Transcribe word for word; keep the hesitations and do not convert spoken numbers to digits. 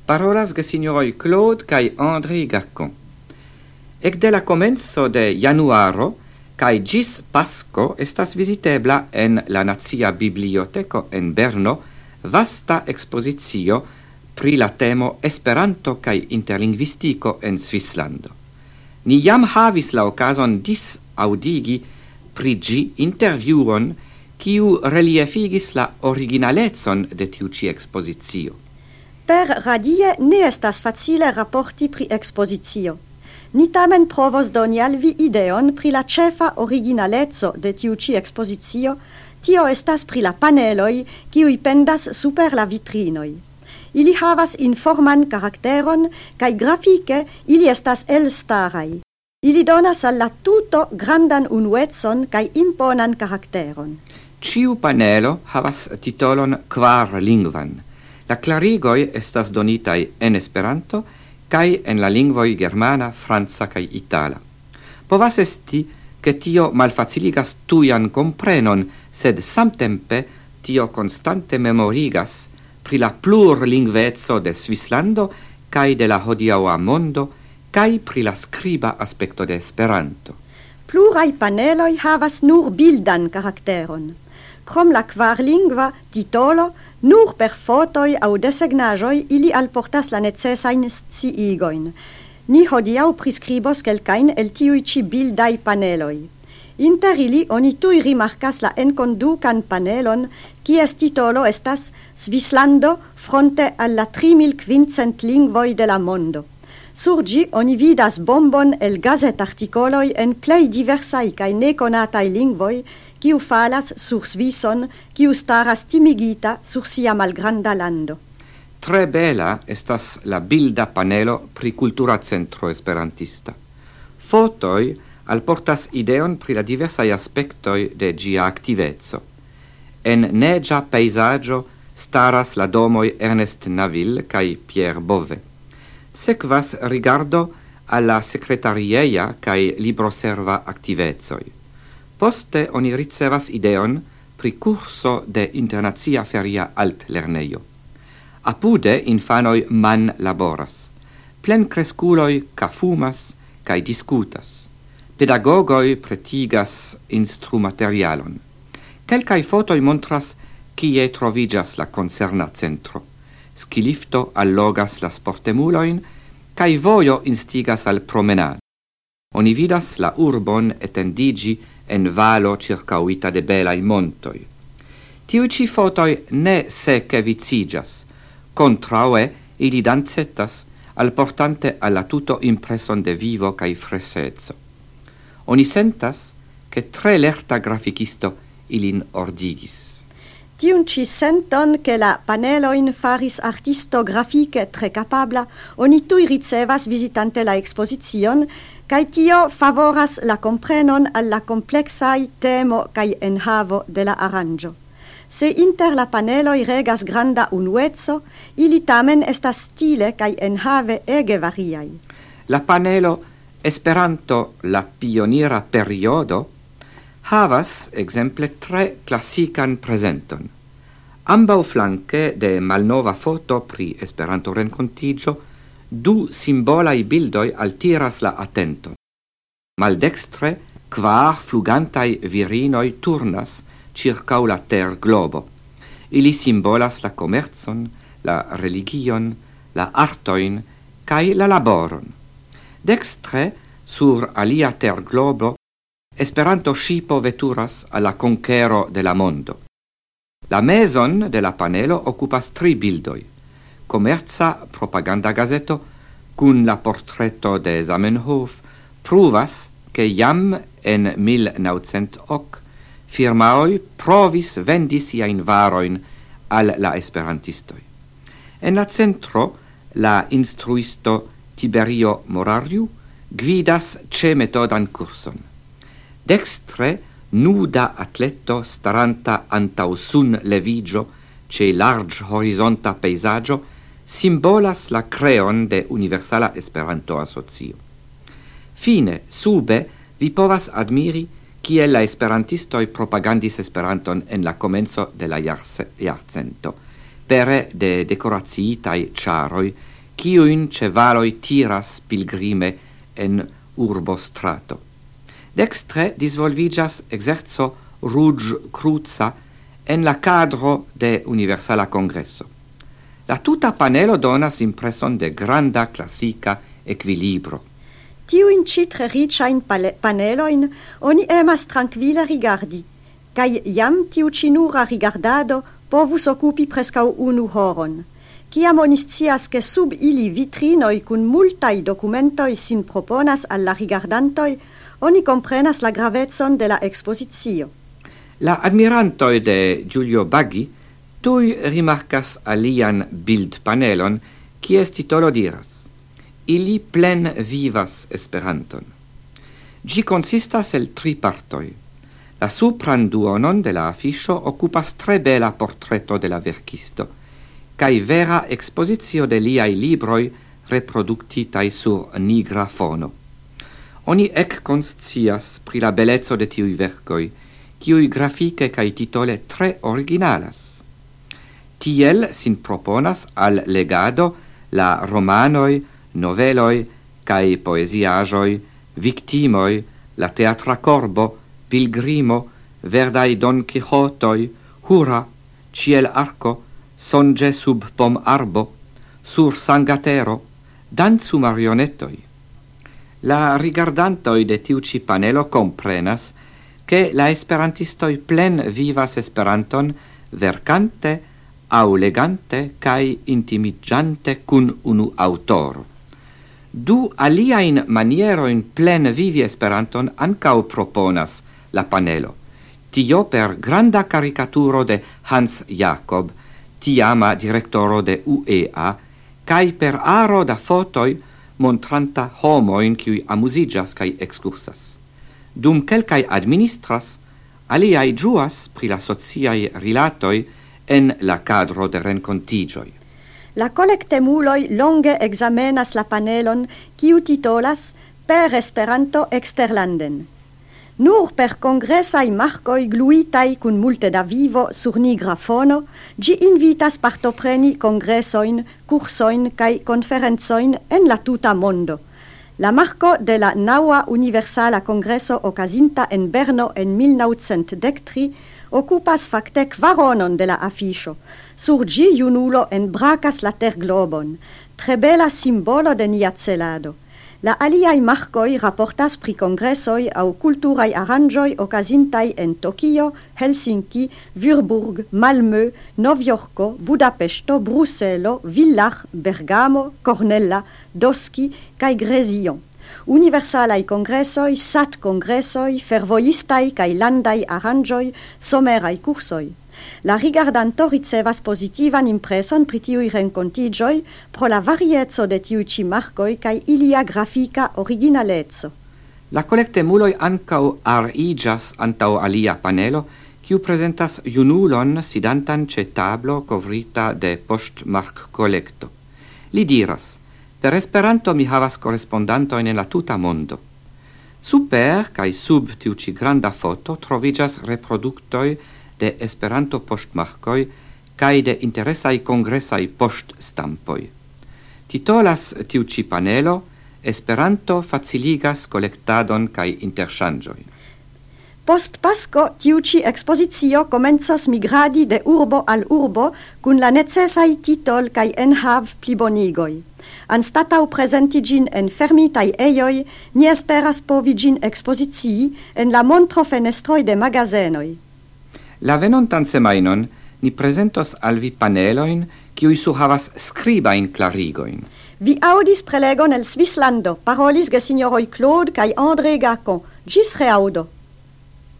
Parolas ge signoroi Claude kai André Gacon. Ec de la comenzo de januaro kai gis Pasco estas visitebla en la Nazia Biblioteco en Berno vasta expositio pri la temo Esperanto kai interlingvistico en Svislando. Ni jam havis la ocason dis audigi pri gi interviuon kiu reliefigis la originaletson de tiu ci expositio. Per radie ne estas facile rapporti pri expositio. Ni tamen provos doni al vi ideon pri la cefa originalezzo de tiu ci expositio, tio estas pri la paneloi kiui pendas super la vitrinoi. Ili havas informan karakteron, kai grafike ili estas elstarai. Ili donas al la tuto grandan unuetson kai imponan karakteron. Ciu panelo havas titolon kvar lingvan. La clarigoi estas donitai en Esperanto kai en la lingvoi germana, franca kai itala. Povas esti che tio malfaciligas tuian comprenon, sed samtempe tio constante memorigas pri la plurlingvezzo de Svislando kai de la hodiaŭa mondo kai pri la skriba aspekto de Esperanto. Plurai paneloi havas nur bildan karakteron. Krom la kvarlingva titolo, nur per fotoi au desegnajoi ili alportas la necesain sciigoin. Ni hodiau priscribos kelkain el tiui ci bildai paneloi. Inter ili oni tui rimarcas la enconducan panelon, kies titolo estas Svislando fronte alla tri mil quinquecent lingvoi de la mondo. Sur gi oni vidas bombon el gazetarticoloi en plei diversai kai neconatai lingvoi, kiu falas sur Svison, kiu staras timigita sur sia malgranda lando. Tre bela estas la bilda panelo pri cultura centro esperantista. Fotoi alportas ideon pri la diversai aspectoi de gia activezzo. En negia peisaggio staras la domoi Ernest Naville kai Pierre Bove. Sequas rigardo alla secretarieia kai libroserva activezzoi. Poste oni ricevas ideon pri curso de internazia feria altlerneio. Apude infanoi man laboras. Plen cresculoi ca fumas cae discutas. Pedagogoi pretigas instrumaterialon. Quelcae fotoi montras kie trovigas la concerna centro. Skilifto allogas la sportemuloin, cae vojo instigas al promenad. Oni vidas la urbon etendigi en valo circauita de belai montoi. Tiu ci fotoi ne sece vicigas, contraue ili dancetas alportante alla tuto impreson de vivo cae fresezzo. Oni sentas che tre lerta graficisto ilin ordigis. Tiun ci senton che la paneloin faris artisto grafike tre capabla, oni tui ricevas visitante la exposizion, kai tio favoras la comprenon alla complexai temo kai enhavo de la aranjo. Se inter la paneloi regas granda unuezzo, ili tamen estas stile kai enhave ege variai. La panelo Esperanto la pioniera periodo havas exemple tre classican presenton. Ambau flanque de malnova foto pri Esperanto rencontigio, du simbolai bildoi altiras la attenton. Maldextre, kvar flugantai virinoi turnas circau la ter globo. Ili simbolas la commerzon, la religion, la artoin, cae la laboron. Dextre, sur alia ter globo, Esperanto scipo veturas alla conquero de la mondo. La meson de la panelo occupas tri bildoi. Commerza propaganda gazeto, cun la portretto de Zamenhof, pruvas che jam en mil naucent hoc firmaoi provis vendi siain varoin al la esperantistoi. En la centro, la instruisto Tiberio Morariu gvidas ce metodan curson. Dextre, nuda atleto staranta antau sun levigio ce large horizonta peisaggio simbolas la creon de Universala Esperanto Asocio. Fine, sube, vi povas admiri kiel la esperantistoi propagandis Esperanton en la comenzo de la jarcento, pere de decoraciitai charoi, kiuin cevaloi tiras pilgrime en urbo strato. Dextre disvolvigas exerzo Rouge Cruza en la cadro de Universala Congresso. La tuta panelo donas impresson de granda classica equilibro. Tiuin citre ricain paneloin oni emas tranquille rigardi, cae iam tiu cinura rigardado povus occupi prescau unu horon. Ciam oni scias che sub ili vitrinoi cun multai documentoi sin proponas alla rigardantoi, oni comprenas la gravetson de la expositio. La admirantoi de Giulio Baggi tui rimarcas alian bild panelon, cies titolo diras: Ili plen vivas Esperanton. Gi consistas el tri partoi. La supran duonon de la afficio occupas tre bela portreto de la verkisto, cae vera expositio de liai libroi reproductitai sur nigra fono. Oni ec conscias pri la bellezzo de tiui vercoi, kiui grafice cae titole tre originalas. Tiel sin proponas al legado la romanoi, noveloi, cae poesiagioi, victimoi, la teatra corbo, pilgrimo, verdai Don Quixotoi, hura, ciel arco, songe sub pom arbo, sur sangatero, danzu marionettoi. La rigardantoi de tiu ci panelo comprenas che la esperantistoi plen vivas Esperanton vercante, au legante, cae intimigiante cun unu autoro. Du aliain manieroin plen vivi Esperanton ancau proponas la panelo. Tio per granda caricaturo de Hans Jacob, tiama directoro de U E A, cae per aro da fotoi montranta homoin qui amusigas cae excursas. Dum quelcae administras, aliai giuas pri la sociae rilatoi en la cadro de rencontigioi. La collectemuloi longe examenas la panelon quiu titolas Per Esperanto exterlanden. Nur per congressai marcoi gluitai cun multe da vivo sur nigra fono, gi invitas partopreni congressoin, cursoin cae conferenzoin en la tuta mondo. La marco de la naua Universala Congresso ocasinta en Berno en mil naŭcent dek tri occupas facte kvaronon de la afficio. Sur gi junulo embracas la ter globon, tre bela simbolo de nia celado. La aliai marcoi rapportas pri congressoi au culturai aranjoi ocasintai en Tokio, Helsinki, Würburg, Malmö, Novjorko, Budapesto, Bruselo, Villach, Bergamo, Cornella, Doski, cae Gresion. Universalai congressoi, sat congressoi, fervoistai cae landai aranjoi, somerai cursoi. La rigardanto ricevas positivan impreson pri tiui rencontigioi pro la variezzo de tiui ci marcoi cae ilia grafica originalezzo. La collectemuloi ancau arigas antau alia panelo, quiu presentas junulon sidantan ce tablo covrita de postmark collecto. Li diras: Per Esperanto mi havas correspondantoin en la tuta mondo. Super, cae sub tiu ci granda foto, trovigas reproductoi de Esperanto postmarcoi cae de interessai congressai poststampoi. Titolas tiu ci panelo Esperanto faciligas collectadon cae interchangioi. Post Pasco tiu ci expositio comenzos migradi de urbo al urbo cun la necessai titol cae enhav plibonigoi. Anstatau presentigin en fermitai eioi, ni esperas povigin expositii en la montro fenestroi de magazenoi. La venontan semainon ni presentos al vi paneloin kiui surhavas scribain clarigoin. Vi audis prelegon el Svislando, parolis ge signoroi Claude cae André Gacon. Gis reaudo.